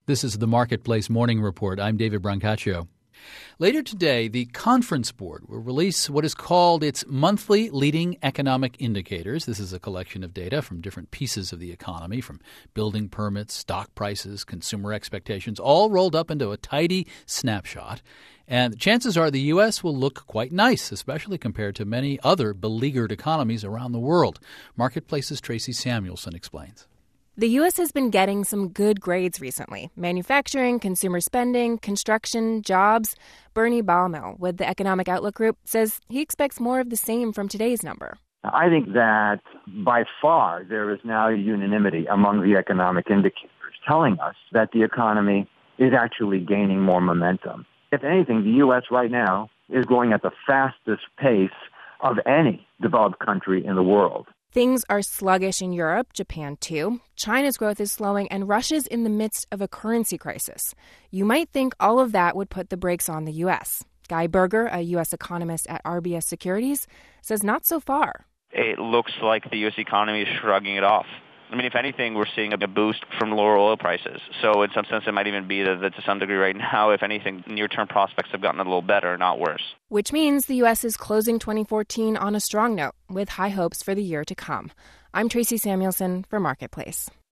This is the Marketplace Morning Report. I'm David Brancaccio. Later today, the Conference Board will release what is called its monthly leading economic indicators. This is a collection of data from different pieces of the economy, from building permits, stock prices, consumer expectations, all rolled up into a tidy snapshot. And the chances are the U.S. will look quite nice, especially compared to many other beleaguered economies around the world. Marketplace's Tracy Samuelson explains. The U.S. has been getting some good grades recently. Manufacturing, consumer spending, construction, jobs. Bernie Baumel with the Economic Outlook Group says he expects more of the same from today's number. I think that by far there is now unanimity among the economic indicators telling us that the economy is actually gaining more momentum. If anything, the U.S. right now is growing at the fastest pace of any developed country in the world. Things are sluggish in Europe, Japan too. China's growth is slowing, and Russia's in the midst of a currency crisis. You might think all of that would put the brakes on the U.S. Guy Berger, a U.S. economist at RBS Securities, says not so far. It looks like the U.S. economy is shrugging it off. I mean, if anything, we're seeing a boost from lower oil prices. So in some sense, it might even be that to some degree right now, if anything, near-term prospects have gotten a little better, not worse. Which means the U.S. is closing 2014 on a strong note, with high hopes for the year to come. I'm Tracy Samuelson for Marketplace.